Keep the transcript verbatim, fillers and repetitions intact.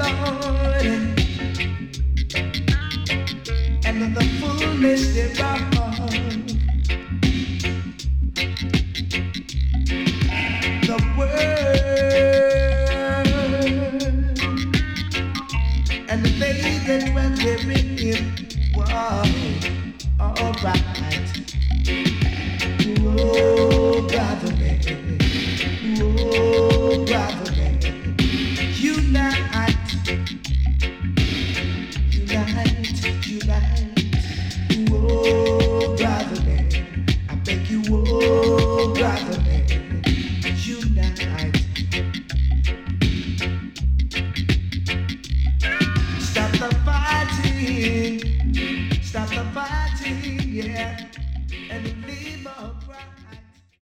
Lord, and the fullness thereof. The world and they that dwell therein was alright. Oh, brother man, oh, brother man, unite, unite, unite. Oh, brother man, I beg you, oh, brother man, unite. Stop the fighting, stop the fighting, yeah. And